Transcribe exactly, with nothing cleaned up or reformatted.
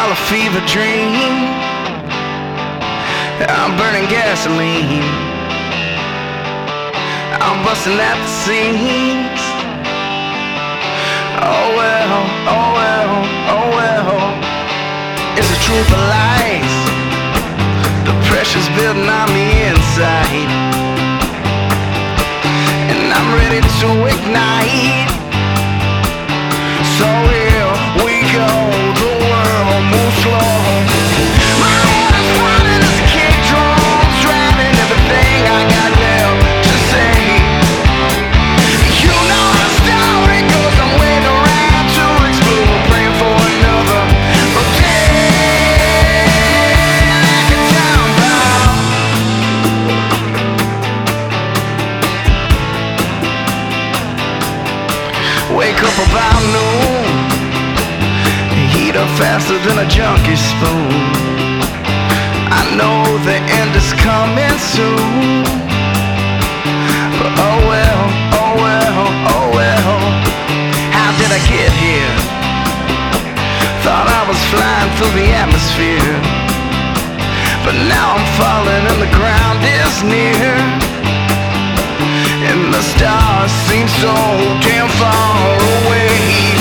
dollar fever dream. I'm burning gasoline. I'm busting at the seams. Oh well, oh well, oh well. It's the truth of lies. The pressure's building on the inside, and I'm ready to ignite. So here we go, the world moves slow. My head is pounding as a kick drum, driving everything I got left to say. You know how the story goes, I'm waiting around to explode, praying for another day like a town bomb. Wake up about noon, heat up faster than a junkie spoon. I know the end is coming soon, but oh well, oh well, oh well. How did I get here? Thought I was flying through the atmosphere, but now I'm falling and the ground is near, and the stars seem so damn far away.